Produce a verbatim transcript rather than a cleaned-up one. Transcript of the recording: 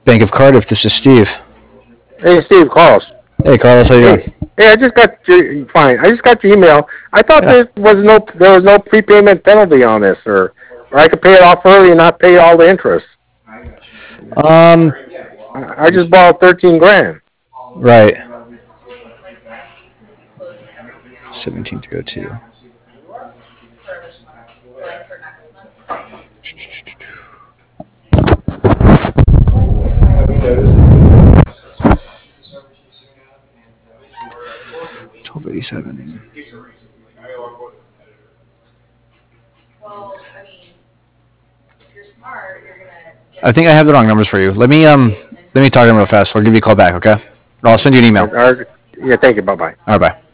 Bank of Cardiff. This is Steve. Hey, Steve, Carlos. Hey, Carlos. How you Hey, doing? hey, I just got your fine. I just got your email. I thought Yeah. there was no there was no prepayment penalty on this, or or I could pay it off early and not pay all the interest. Um. I, I just borrowed thirteen grand. Right. Seventeen to go to. Twelve eighty seven. I think I have the wrong numbers for you. Let me um let me talk to them real fast. I'll give you a call back, okay? Or I'll send you an email. Or, yeah, thank you. Bye bye. All right, bye.